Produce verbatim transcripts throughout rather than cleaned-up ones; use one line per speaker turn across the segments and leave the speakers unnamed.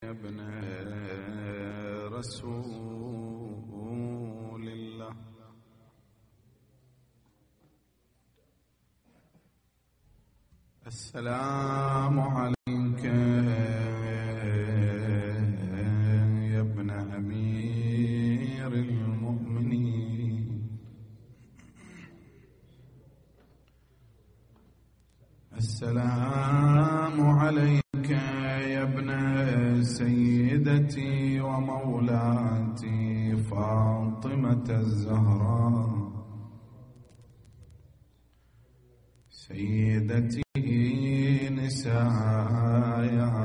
يا ابن رسول الله. السلام عليك يا ابن أمير المؤمنين. السلام عليك يا ابن سيدتي ومولاتي فاطمة الزهراء سيدتي نساء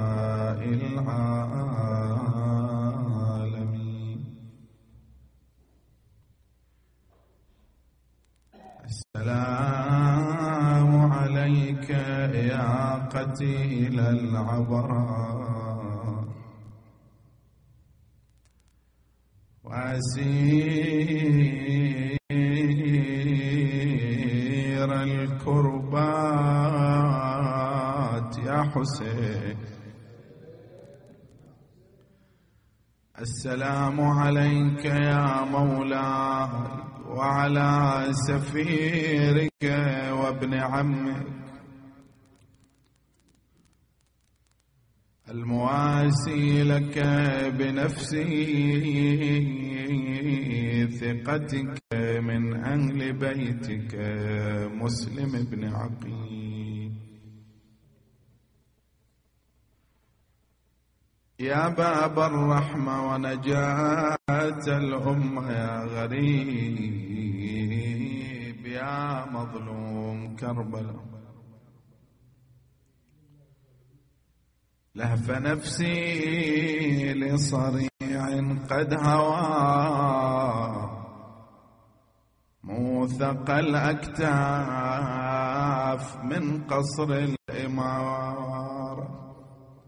العالمين. السلام عليك يا قتيل العبراء وأسير الكربات يا حسين. السلام عليك يا مولاي وعلى سفيرك وابن عمك المواسي لك بنفسي ثقتك من أهل بيتك مسلم بن عقيل. يا باب الرحمة ونجاة الأمة يا غريب يا مظلوم كربلاء. لهف نفسي لصريع قد هوى موثق الأكتاف من قصر الإمارة.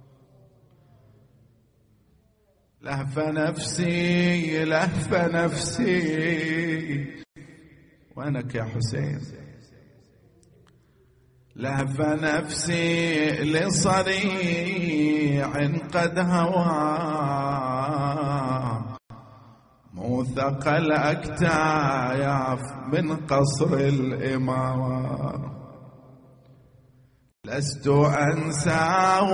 لهف نفسي لهف نفسي وينك يا حسين. لهف نفسي لصريع قد هوى موثق الأكتاف من قصر الإمارة. لست أنساه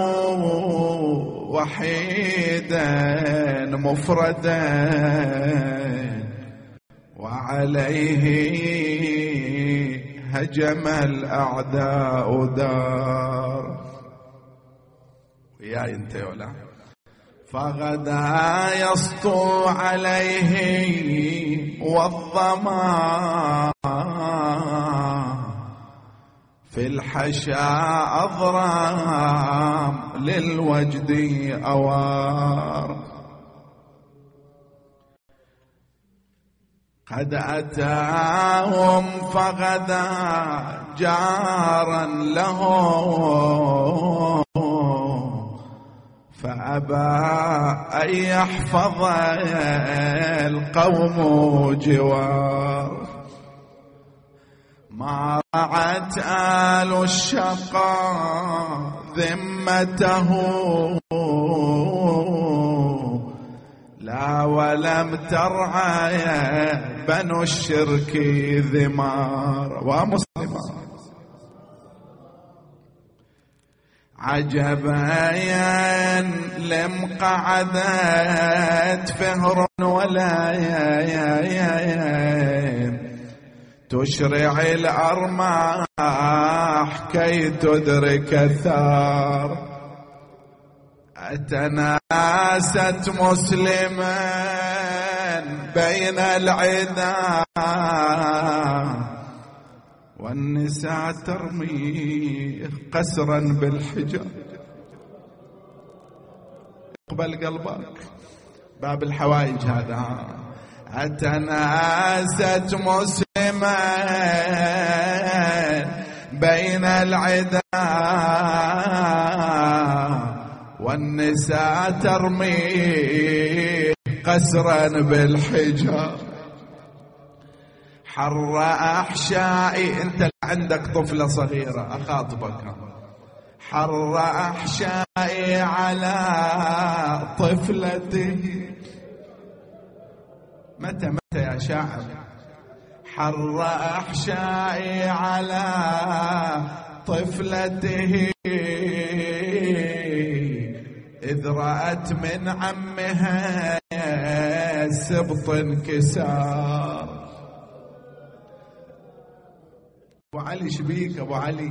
وحيدا مفردا وعليه هجم الأعداء دار. وياي انت يولا فغدا يسطو عليه والظما في الحشا أضرام للوجد أوار. قد أتاهم فغدا جارا له فأبى أن يحفظ القوم جوار. ما رعت آل الشقاء ذمته لا ولم ترعى بنو الشرك ذمار ومسلمات. عجبا لم قعدت فهر ولا تشرع الأرماح كي تدرك الثار. أتناست مسلما بين العدا والنساء ترميه قسرا بالحجاب. اقبل قلبك باب الحوائج هذا. أتناست مسلما بين العدا والنساء ترميه قسرا بالحجاب. حر أحشائي. أنت عندك طفلة صغيرة أخاطبك. حر أحشائي على طفلته. متى متى يا شاعر؟ حر أحشائي على طفلته إذ رأت من عمها سبط انكسار. أبو علي شبيك أبو علي؟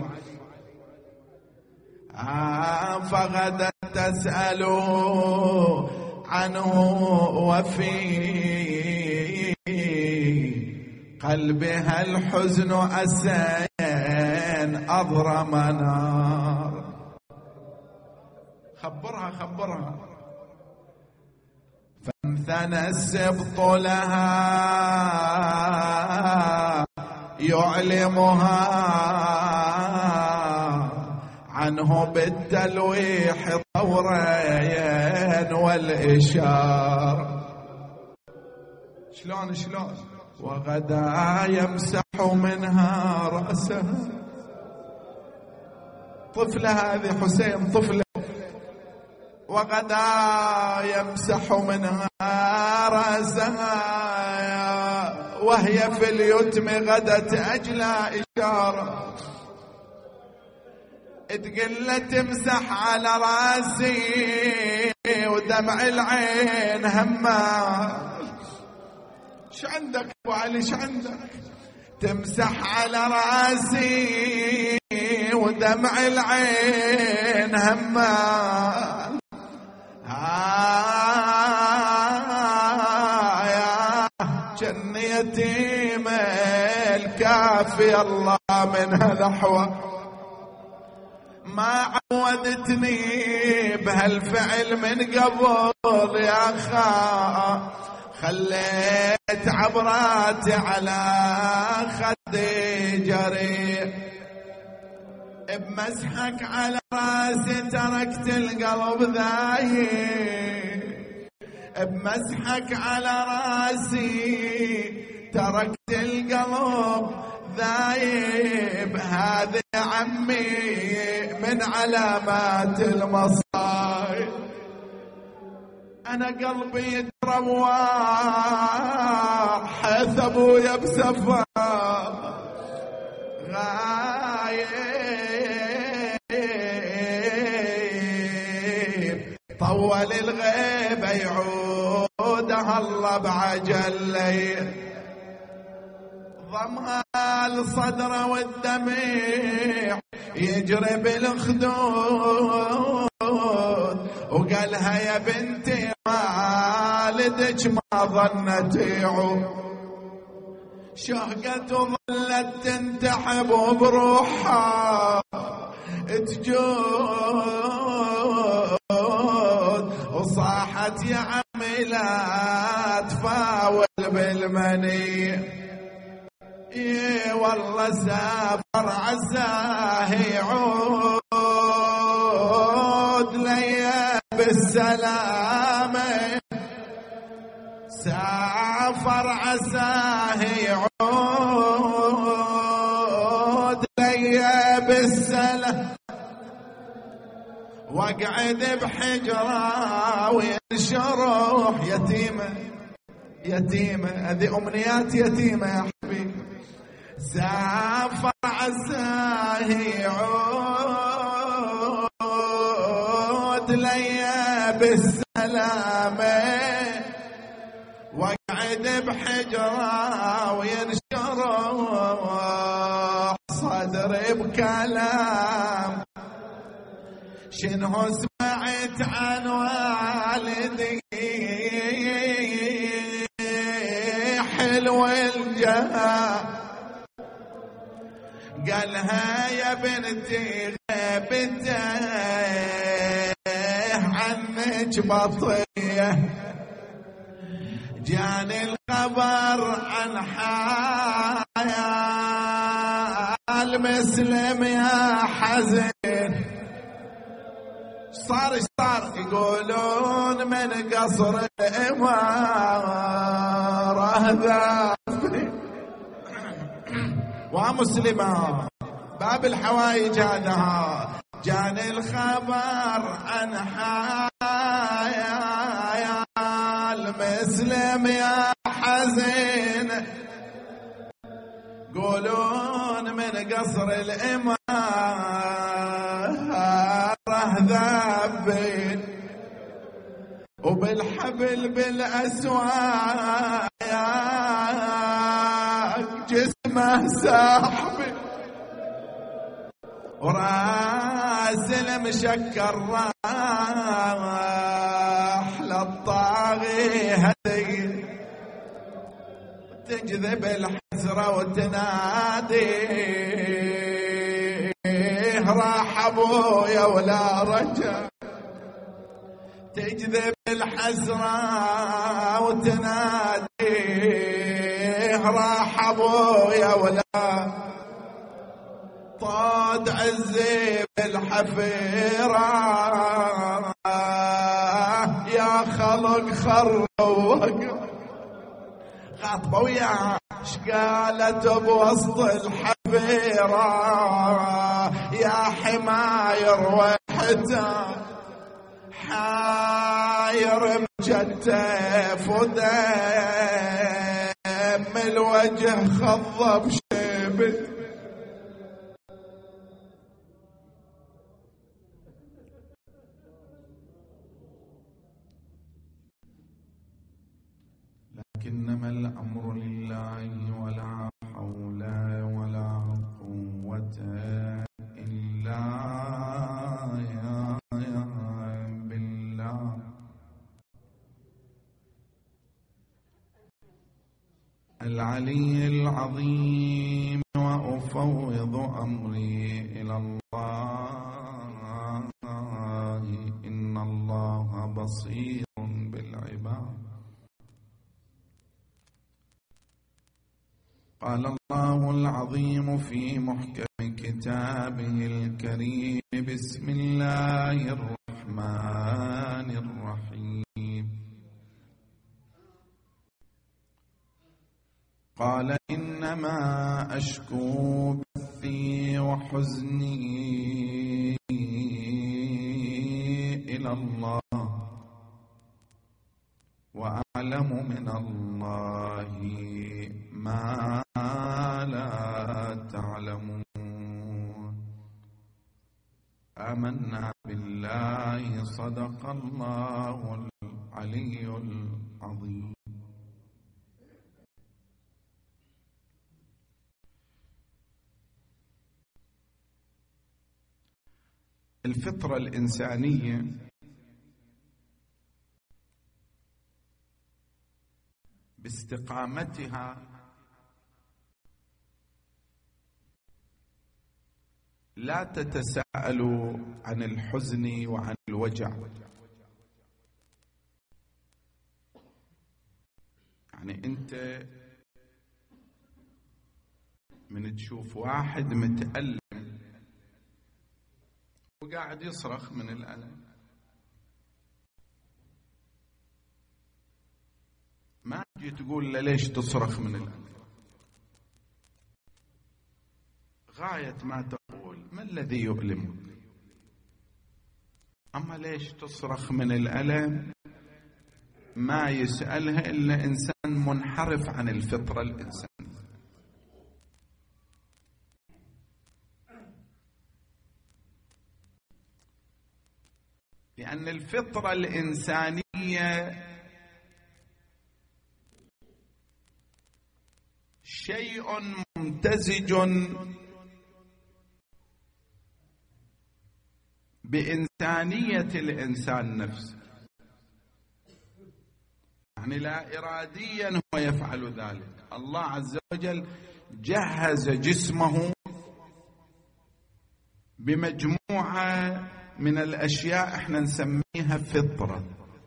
آه فغدت تسأله عنه وفي قلبها الحزن أسين أضرم نار. خبرها خبرها. فانثنى السبط لها يعلمها عنه بالتلويح طورين والإشار. شلون شلون؟ وغدا يمسح منها رأسها. طفلة هذه حسين طفلة. وغدا يمسح منها رأسها وهي في اليتم غدت أجلى إشارة. تقل تمسح على راسي ودمع العين هما. ش عندك ابو علي ش عندك؟ تمسح على راسي ودمع العين هما. آه يا جن يتيم الكافي الله منها ذحوة. ما عودتني بهالفعل من قبل يا خا. خليت عبراتي على خدي جري. بمسحك على راسي تركت القلب ذايب. بمسحك على راسي تركت القلب ذايب. هذا عمي من علامات المصايب. أنا قلبي يتروح حيث أبويا بسفر غايب. طول الغيب يعودها الله بعجل ليل. ضمها صدره والدمع يجري بالخدود. وقالها يا بنتي والدك ما ظنت يعود. شهقت وظلت تنتحب وبروحها تجود. وصاحت يا عمي لا تفاول بالمني. اي والله سافر عساه يعود لي بالسلامة. سافر عساه يعود لي بالسلامة. واقعد بحجرة وينشروح. يتيمة يتيمة هذه أمنيات يتيمة يا حبيبي. سافر عساه يعود لي بالسلامة. واقعد بحجرة وينشروح صدري بكلام. شنو سمعت عن والدي حلو الجاه. قالها يا بنتي غيبته عنك بطيه. جاني الخبر عن حال مسلم يا حزين. صار صار يقولون من قصر الإمارة ذابني ومسلمة باب الحوايج هذا جاني الخبر عن حال مسلم يا حزين، قولون من قصر الإمارة ذابين، وبالحبل بالأسواق جسمه ساحب، وراس المشكر راح للطاغي هدي، تجذب الحسرة وتنادي راح ابويا ولا رجع، تجذب الحسرة وتنادي راح ابويا ولا، طاد عزي بالحفيرة يا خلق خروق، خاطبه ويا شقالت بوسط الحفيرة يا حماير وحده، حاير مجتف ودم الوجه خضب شبت، لكنما الأمر لله ولا حول ولا قوة إلا بالله. العلي العظيم، وأفوض أمري إلى الله، إن الله بصير بالعباد. قال الله العظيم في محكم كتابه الكريم: بسم الله الرحمن الرحيم. قال: إنما أشكو بثي وحزني إلى الله، وأعلم من الله ما لا تعلمون. آمنا بالله، صدق الله العلي العظيم. الفطرة الإنسانية باستقامتها لا تتساءل عن الحزن وعن الوجع. يعني أنت من تشوف واحد متألم وقاعد يصرخ من الألم، ما تجي تقول له ليش تصرخ من الألم، غاية ما تقول ما الذي يؤلمك. أما ليش تصرخ من الألم ما يسألها إلا إنسان منحرف عن الفطرة الإنسانية. لأن الفطرة الإنسانية شيء ممتزج بإنسانية الإنسان نفسه، يعني لا إراديا هو يفعل ذلك. الله عز وجل جهز جسمه بمجموعة من الأشياء احنا نسميها فطرة.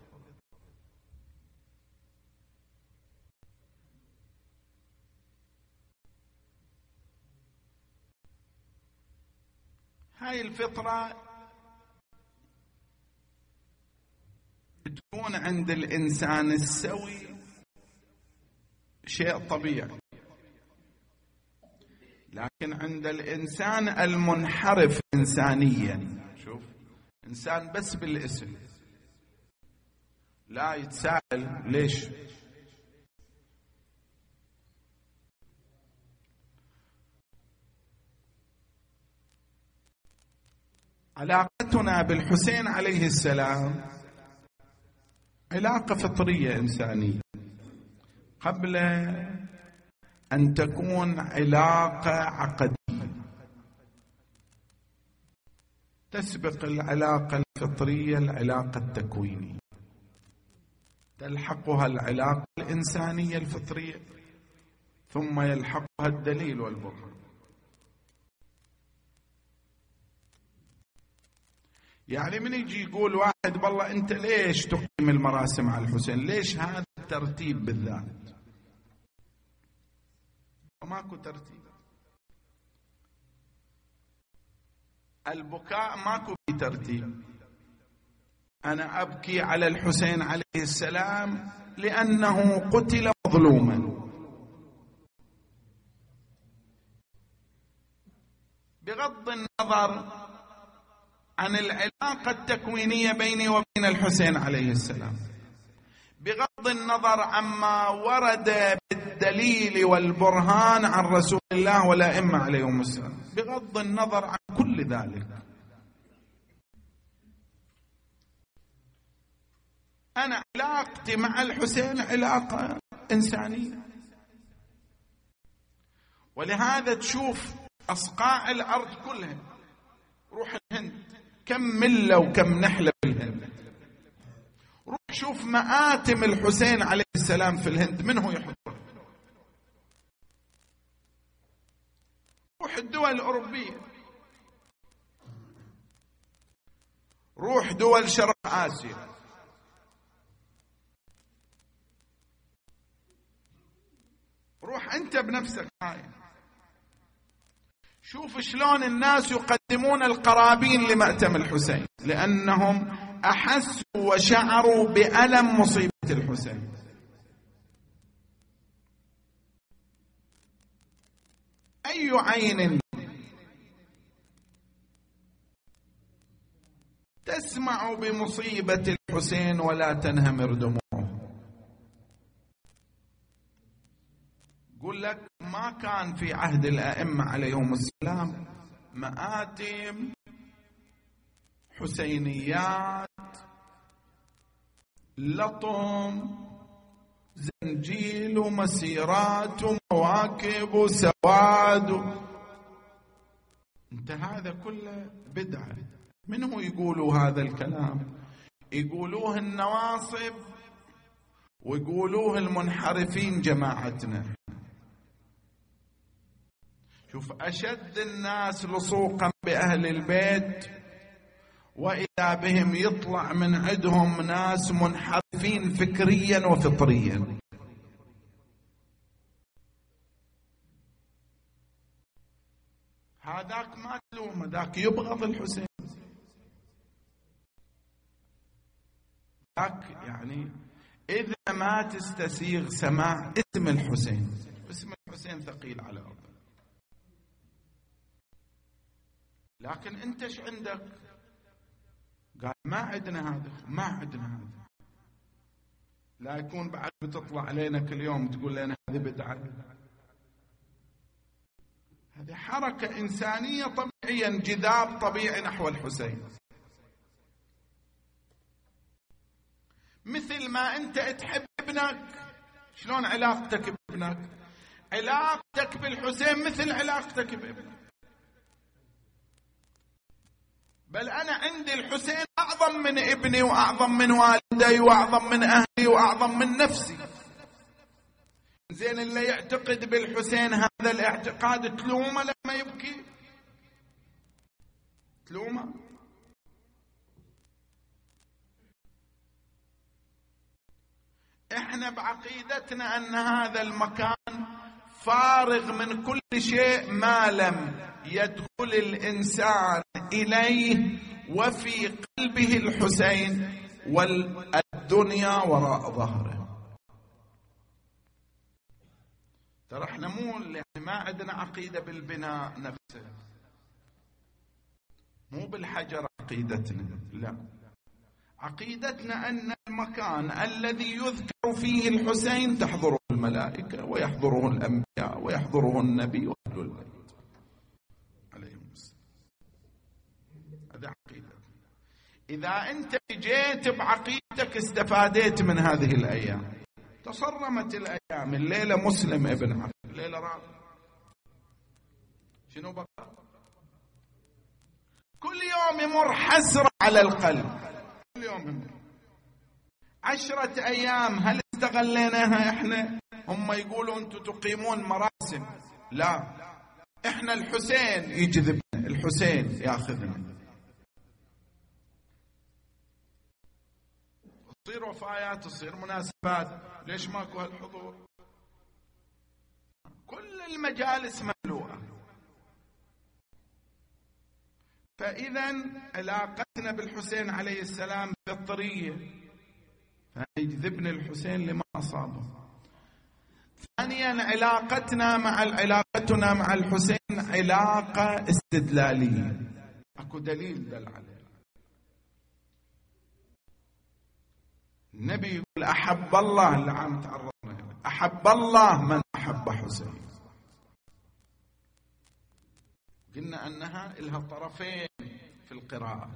هاي الفطرة تكون عند الإنسان السوي شيء طبيعي، لكن عند الإنسان المنحرف إنسانيا إنسان بس بالاسم، لا يتساءل ليش. علاقتنا بالحسين عليه السلام علاقة فطرية إنسانية قبل أن تكون علاقة عقدية، تسبق العلاقة الفطرية العلاقة التكوينية، تلحقها العلاقة الإنسانية الفطرية، ثم يلحقها الدليل والبرهان. يعني من يجي يقول واحد والله أنت ليش تقيم المراسم على الحسين، ليش هذا الترتيب بالذات؟ ماكو ترتيب، البكاء ماكو بترتيب. أنا أبكي على الحسين عليه السلام لأنه قتل مظلوما، بغض النظر عن العلاقة التكوينية بيني وبين الحسين عليه السلام، بغض النظر عما ورد بالدليل والبرهان عن رسول الله والأئمة عليهم السلام، بغض النظر عن كل ذلك، أنا علاقتي مع الحسين علاقة إنسانية. ولهذا تشوف أصقاع الأرض كلها، روح الهند كم ملة وكم نحلة في الهند، روح شوف مآتم الحسين عليه السلام في الهند، من هو يحضر؟ روح الدول الأوروبية، روح دول شرق آسيا، روح أنت بنفسك هاي شوف شلون الناس يقدمون القرابين لمأتم الحسين، لأنهم أحسوا وشعروا بألم مصيبة الحسين. أي عين تسمع بمصيبة الحسين ولا تنهمر دموعه؟ يقول لك ما كان في عهد الأئمة عليهم السلام مآتم حسينيات لطم زنجيل ومسيرات ومواكب وسواد، انت هذا كله بدعة. من هو يقولوا هذا الكلام؟ يقولوه النواصب ويقولوه المنحرفين جماعتنا. شوف أشد الناس لصوقا بأهل البيت وإذا بهم يطلع من عندهم ناس منحرفين فكريا وفطريا. هذاك ما تلومه، ذاك يبغض الحسين، ذاك يعني إذا ما تستسيغ سماع اسم الحسين، اسم الحسين ثقيل على ربك، لكن انت ايش عندك؟ قال ما عندنا هذا، ما عندنا هذا. لا يكون بعد بتطلع علينا كل يوم تقول لنا هذه بدعة. هذه حركة إنسانية طبيعية، انجذاب طبيعي نحو الحسين. مثل ما انت تحب ابنك، شلون علاقتك بابنك؟ علاقتك بالحسين مثل علاقتك بابنك، بل أنا عندي الحسين أعظم من ابني وأعظم من والدي وأعظم من أهلي وأعظم من نفسي. زين اللي يعتقد بالحسين هذا الاعتقاد تلومه لما يبكي؟ تلومه؟ احنا بعقيدتنا أن هذا المكان فارغ من كل شيء ما لم يدخل الإنسان إليه وفي قلبه الحسين والدنيا وراء ظهره. ترى احنا مو يعني ما عندنا عقيدة بالبناء نفسه، مو بالحجر عقيدتنا، لا، عقيدتنا أن المكان الذي يذكر فيه الحسين تحضره الملائكة ويحضره الأنبياء ويحضره النبي وأهل البيت عليهم السلام. هذا عقيدة. إذا أنت جيت بعقيدتك استفاديت من هذه الأيام، تصرمت الأيام، الليلة مسلم ابن عقل، الليلة رابع، شنو بقى؟ كل يوم يمر حسرة على القلب، كل يوم يمر. عشرة أيام هل استغليناها إحنا؟ هم يقولوا أنتم تقيمون مراسم، لا، إحنا الحسين يجذبنا، الحسين ياخذنا. تصير وفايات، تصير مناسبات، ليش ماكو هالحضور؟ كل المجالس مملوءة. فإذا علاقتنا بالحسين عليه السلام فطرية، فيجذبني الحسين لما أصابه. ثانيا علاقتنا مع علاقتنا مع الحسين علاقة استدلالية، اكو دليل دل عليه. النبي يقول أحب الله، اللي عم تعرضنا، أحب الله من أحب حسين. قلنا أنها لها طرفين في القراءة.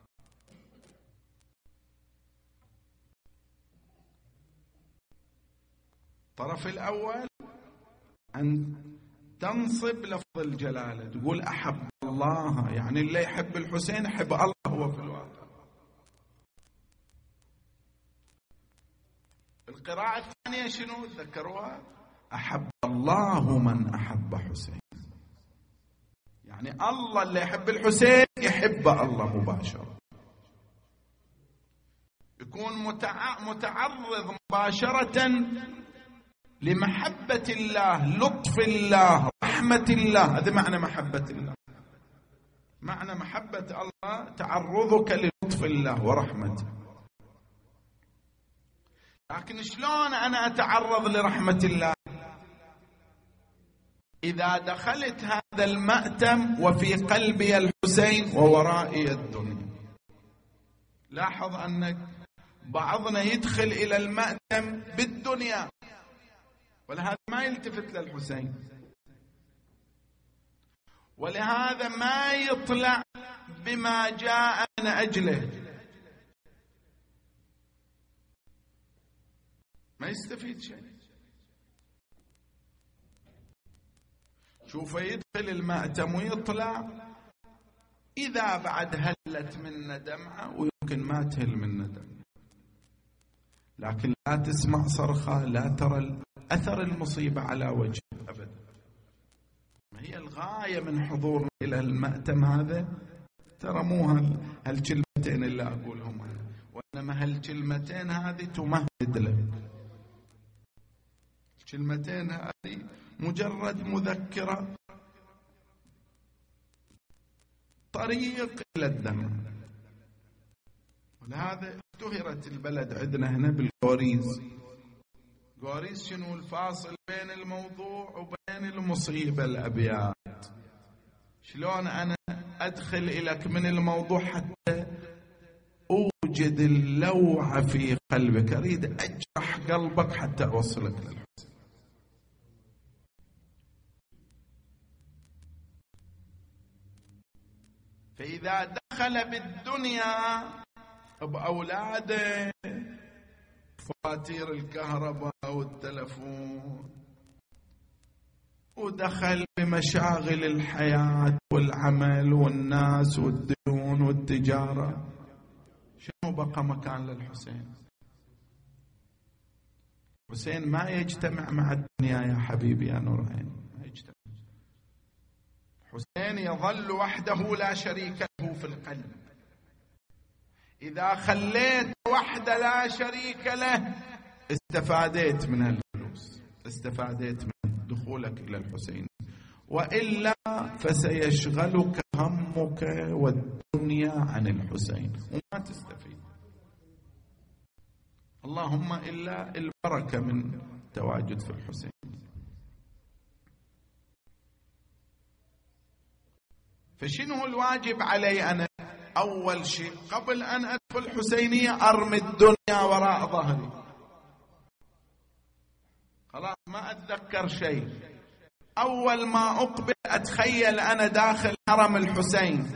الطرف الأول أن تنصب لفظ الجلالة، تقول أحب الله، يعني اللي يحب الحسين يحب الله هو في الواقع. القراءة الثانية شنو ذكروها؟ أحب الله من أحب حسين، يعني الله اللي يحب الحسين يحب الله مباشرة، يكون متعرض مباشرة لمحبة الله، لطف الله، رحمة الله. هذا معنى محبة الله. معنى محبة الله تعرضك للطف الله ورحمته. لكن شلون أنا أتعرض لرحمة الله؟ إذا دخلت هذا المأتم وفي قلبي الحسين وورائي الدنيا. لاحظ أنك بعضنا يدخل إلى المأتم بالدنيا، ولهذا ما يلتفت للحسين، ولهذا ما يطلع بما جاء من أجله، ما يستفيد شيء. شوفه يدخل المأتم ويطلع، إذا بعد هلت منا دمعة، ويمكن ما تهل منا دمعة، لكن لا تسمع صرخة، لا ترى أثر المصيبة على وجهه أبدا. ما هي الغاية من حضورنا إلى المأتم هذا؟ ترى مو هالكلمتين اللي أقولهم، وإنما هالكلمتين هذه تمهد لك. الكلمتين هذه مجرد مذكرة، طريق إلى الدمع. ولهذا اشتهرت البلد عندنا هنا بالغوريز. غوريز شنو الفاصل بين الموضوع وبين المصيبة؟ الأبيات. شلون أنا أدخل إليك من الموضوع حتى أوجد اللوعة في قلبك، أريد أجرح قلبك حتى أوصلك للحسن. فإذا دخل بالدنيا بأولاده، فواتير الكهرباء والتلفون، ودخل بمشاغل الحياة والعمل والناس والديون والتجارة، شنو بقى مكان للحسين؟ حسين ما يجتمع مع الدنيا يا حبيبي يا نور عيني، ما يجتمع. حسين يظل وحده لا شريك له في القلب. إذا خليت وحده لا شريك له استفاديت من هالفلوس، استفاديت من دخولك إلى الحسين، وإلا فسيشغلك همك والدنيا عن الحسين وما تستفيد. اللهم إلا البركة من تواجد في الحسين. فشنو الواجب علي أنا؟ أول شيء قبل أن أدخل حسينية أرمي الدنيا وراء ظهري، خلاص ما أتذكر شيء. أول ما أقبل أتخيل أنا داخل حرم الحسين.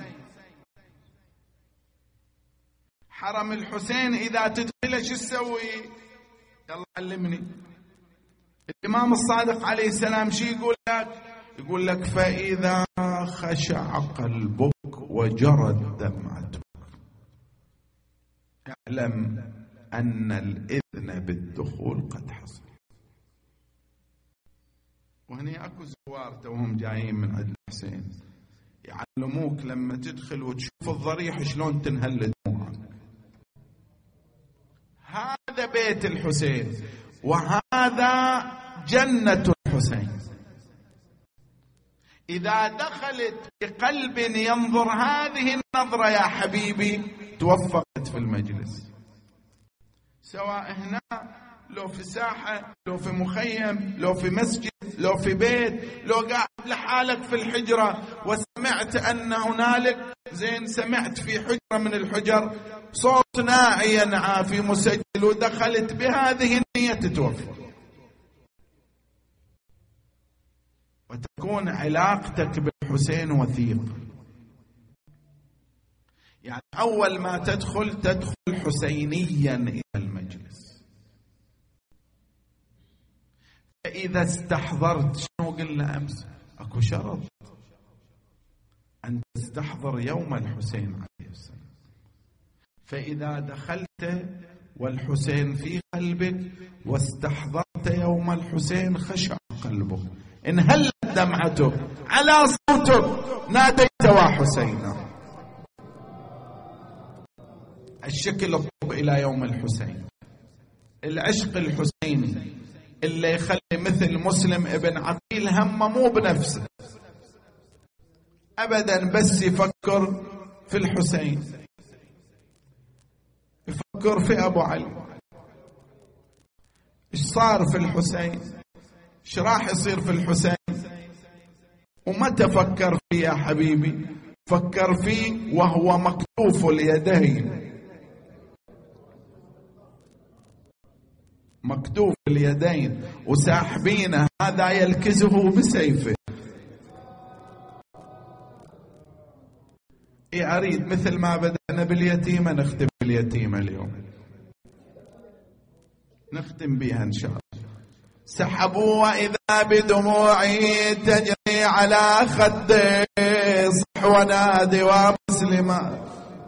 حرم الحسين إذا تدخل شو تسوي؟ يلا علمني. الإمام الصادق عليه السلام شو يقول لك؟ يقول لك فإذا خشع قلبك وجرت دمعتك اعلم أن الإذن بالدخول قد حصل. وهني أكو زوار توهم جايين من عند الحسين يعلموك لما تدخل وتشوف الضريح شلون تنهل دموعك. هذا بيت الحسين وهذا جنة الحسين. إذا دخلت بقلب ينظر هذه النظرة يا حبيبي توفقت في المجلس، سواء هنا لو في ساحة لو في مخيم لو في مسجد لو في بيت، لو قاعد لحالك في الحجرة وسمعت أن هنالك زين سمعت في حجرة من الحجر صوت ناعي ينعى في مسجل ودخلت بهذه النية تتوفق، وتكون علاقتك بالحسين وثيقة. يعني أول ما تدخل تدخل حسينيا إلى المجلس. فإذا استحضرت، شنو قلنا أمس؟ أكو شرط أن تستحضر يوم الحسين عليه السلام. فإذا دخلت والحسين في قلبك واستحضرت يوم الحسين خشع قلبك، انهلت دمعتك، على صوتك ناديت وحسينا. الشكل الطب إلى يوم الحسين، العشق الحسيني اللي يخلي مثل مسلم ابن عقيل همه مو بنفسه أبدا، بس يفكر في الحسين، يفكر في أبو علي. إيش صار في الحسين؟ إيش راح يصير في الحسين؟ ومتى فكر فيه يا حبيبي؟ فكر فيه وهو مكتوف اليدين، مكتوف اليدين وساحبينه، هذا يلكزه بسيفه. إيه أريد مثل ما بدأنا باليتيمة نختم باليتيمة اليوم، نختم بها إن شاء الله. سحبوا وإذا بدموعي تجري على خدي صح ونادي ومسلمة.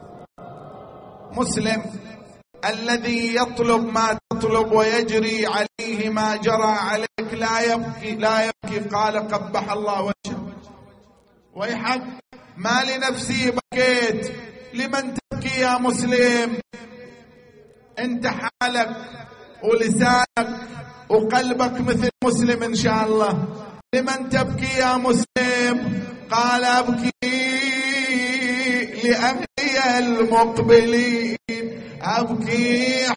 مسلم الذي يطلب ما تطلب ويجري عليه ما جرى عليك لا يبكي لا يبكي. قال قبح الله وجهه ويحك ما لنفسي بكيت، لمن تبكي يا مسلم؟ انت حالك ولسانك وقلبك مثل مسلم إن شاء الله. لمن تبكي يا مسلم؟ قال أبكي لأهلي المقبلين، أبكي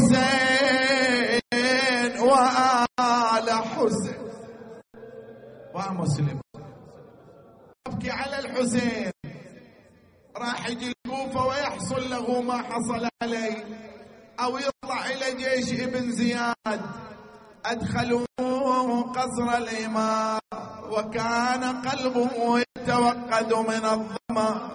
حسين وآل حسين ومسلم، أبكي على الحسين. راح يجي الكوفة ويحصل له ما حصل عليه، أو يطلع إلى جيش ابن زياد. أدخلوه قصر الإمام وكان قلبه يتوقد من الظما،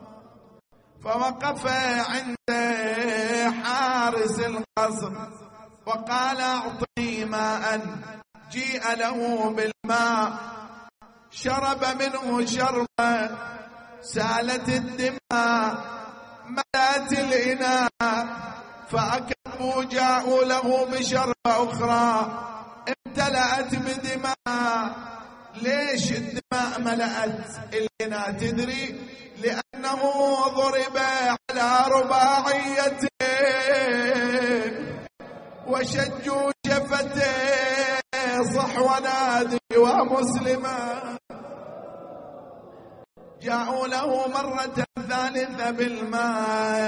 فوقف عند حارس القصر وقال أعطني ماء. جيء له بالماء، شرب منه شربا سالت الدماء، ملأت الإناء، فأكبوا جاءوا له بشربة أخرى امتلأت بدماء. ليش الدماء ملأت الإناء تدري؟ لأنه ضرب على رباعيته وشجوا شفته صح ونادي ومسلما. جاءوا له مرة ثالثة بالماء،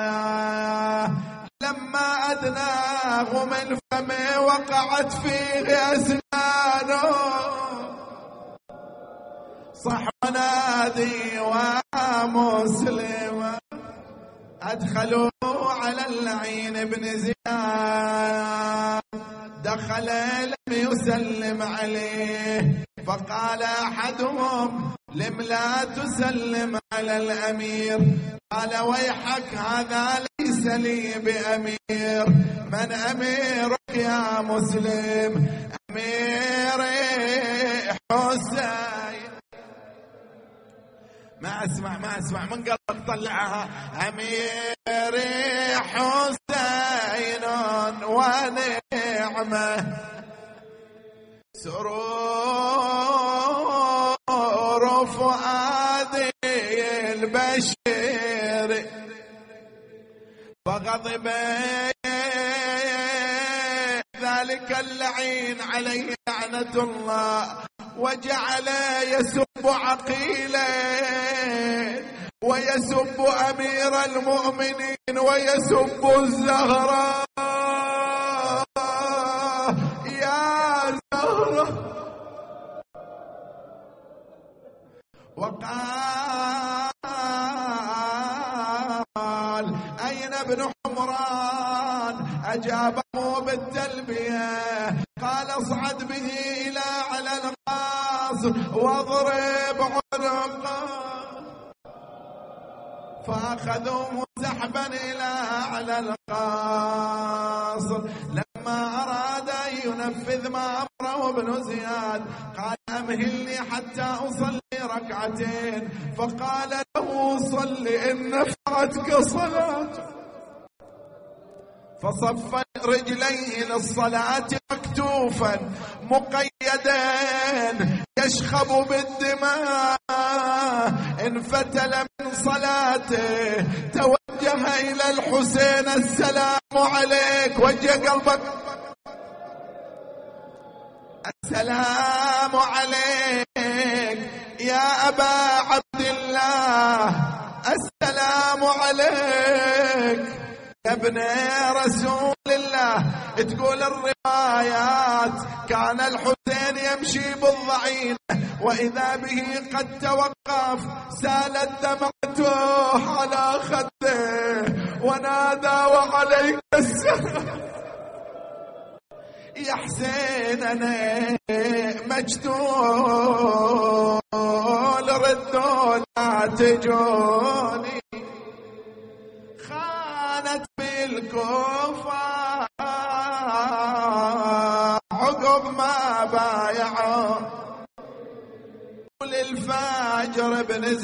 لما أدناه من فمه وقعت فيه أسنانه صح ونادي ومسلم. أدخلوا على اللعين بن زياد، دخل لم يسلم عليه، فقال أحدهم لم لا تسلم على الأمير؟ قال ويحك هذا ليس لي بأمير. من أميرك يا مسلم؟ أميري حسين. ما أسمع ما أسمع من قلبك طلعها. أميري حسين ونعمة سرور فؤادي البشير. فغضب ذلك اللعين عليه لعنة الله، وجعل يسب عقيلا ويسب أمير المؤمنين ويسب الزهراء. يا زهرة. وقال أين ابن حمران؟ أجابه بالتلبية. قال اصعد به إلى على القاص واضرب عنقه. فأخذوه سحبا إلى على القاصر. لما أراد أن ينفذ ما أمره ابن زياد قال أمهلني حتى أصلي ركعتين. فقال له صل إن نفعتك صلاة. فصف رجليه للصلاة مكتوفا مقيدا يشخب بالدماء. انفتل من صلاته توجه إلى الحسين. السلام عليك. وجه قلبك. السلام عليك يا أبا عبد الله. السلام عليك يا ابن رسول الله. تقول الروايات كان الحسين يمشي بالضعين وإذا به قد توقف، سالت دمعته على خده ونادى وعليك السلام. يا حسين أنا مجتول ردوا لا تجوني. خانت بالكوفة عقب ما بايعوا للفاجر بن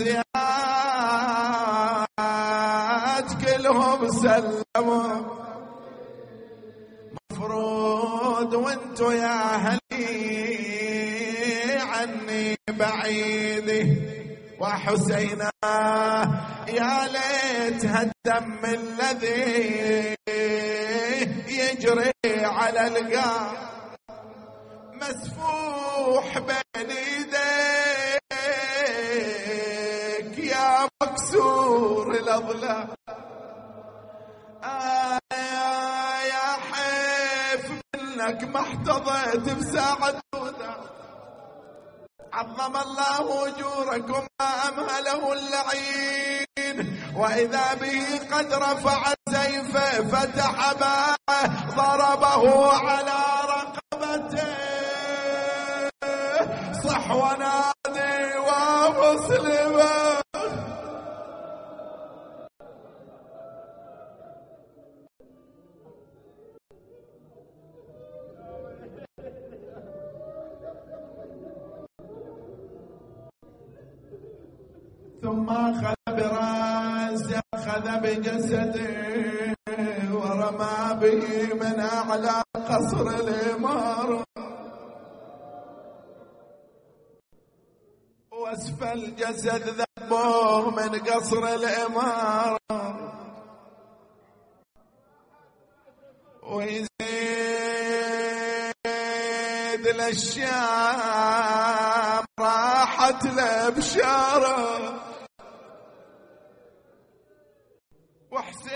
زياد كلهم سلموا. مفروض وانتو يا أهلي عني بعيدي. وحسينا يا ليت هالدم الذي يجري على القاع مسفوح بين يديك يا مكسور الأضلاع. آه يا حيف منك ما احتضيت بساعة الوداع. عظم الله أجوركم ما أمهله اللعين. وإذا به قد رفع سيفه فتح باعه ضربه على رقبته. صح ونادي ومسلمه. ثم أخذ برأسه أخذ بجسده ورمى به من أعلى قصر الإمارة وأسفل الجسد ذبوه من قصر الإمارة. ويزيد للشام راحت له بشارة. وحسين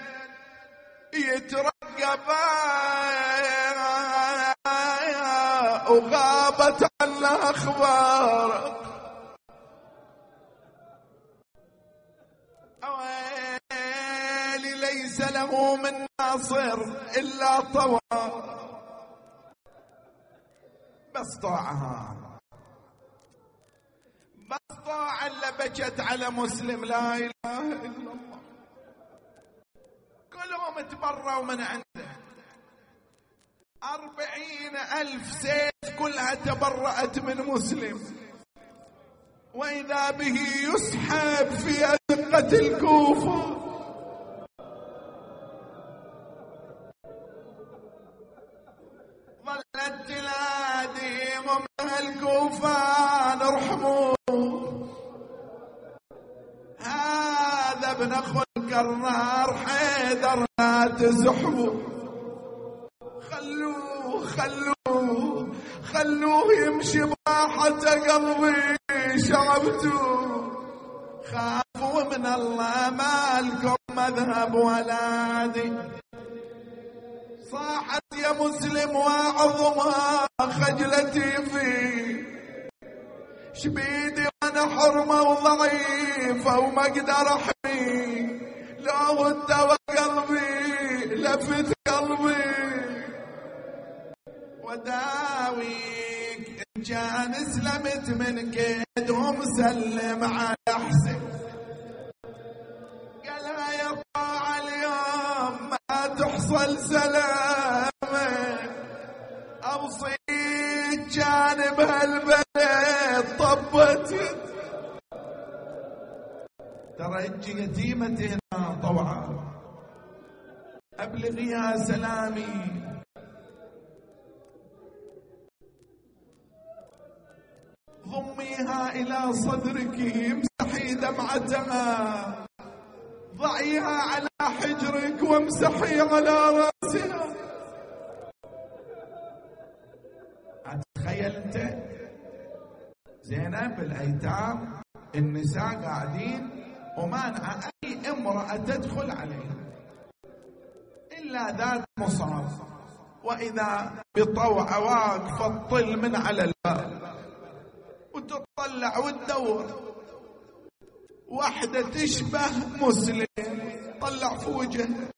يترقب وغابت عنا أخبارك. أويلي ليس له من ناصر إلا طوى، بس طاعها بس طاعة اللي بكت على مسلم لا إله إلا الله. كلهم تبروا من عنده، أربعين ألف سيف كلها تبرأت من مسلم، وإذا به يسحب في أزقة الكوفة. ظلت تنادي من الكوفة نرحموه، هذا ابن أخو الكرار حيدر لا تزحموا. خلوه خلوه خلوه يمشي براحة قلبي شعبته، خافوا من الله ما لكم مذهب ولادي. صاحت يا مسلم وعظمها خجلتي فيه، شبيدي وانا حرمة وضعيفة وما اقدر احمي، لو انت وقلبي لفت قلبي وداويك. ان كان سلمت من كيدهم سلم على حسن، قالها يا طاعة اليوم ما تحصل سلامة، اوصيك جانب هالبلد طبت. ترى انت يتيمة هنا طوعا، ابلغيها سلامي. ضميها الى صدرك، امسحي دمعتها، ضعيها على حجرك وامسحي على راسها. اتخيل انت زينب الايتام النساء قاعدين ومانع اي امرأة تدخل عليها الا ذات مصاب، واذا بطوع واقفة تطل من على الباب وتطلع وتدور واحدة تشبه مسلم طلع في وجهها.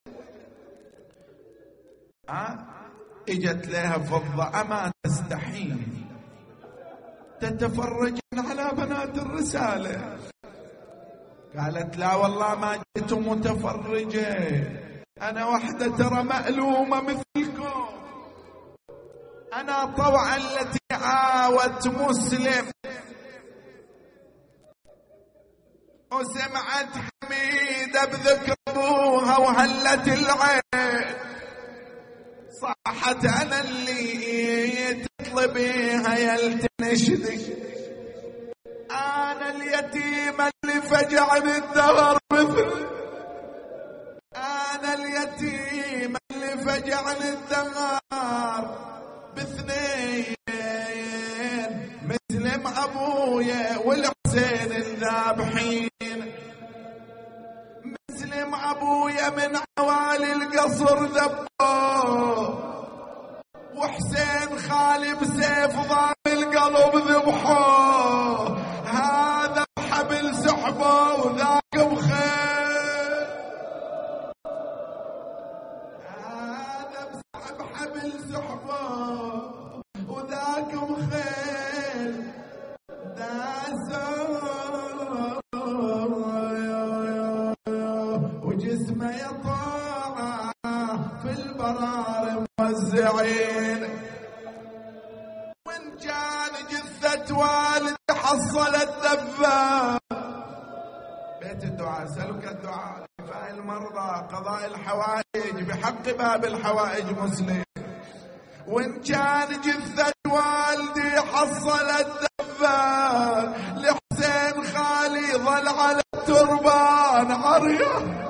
ها اجت لها فضة، اما تستحين تتفرجن على بنات الرسالة؟ قالت لا والله ما جئت متفرجة، انا وحدة ترى مألومة مثلكم، انا طوعا التي عاوت مسلم وسمعت حميدة بذكر ابوها وهلت العين، صاحت انا اللي تطلبيها يلتنشدي، انا اليتيمة اللي فجعني الدهر مثل، انا اليتيمة اللي فجعني الدهر باثنين، مسلم ابويا والحسين الذابحين. مسلم ابويا من عوالي القصر ذبوه، وحسين خالي بسيف ضام القلب ذبحوه، هذا بحبل سحبه وذاك بخيل، هذا بحبل سحبه وذاك بخيل داسر، وجسمه يطاع في البرار موزعين. وان كان جثة والد حصلت دفة، بيت الدعاء سلك الدعاء لشفاء المرضى قضاء الحوائج بحق باب الحوائج مسلم. وإن كان جثة والدي حصلت دفة، لحسين خالي ظل على التربان عريان،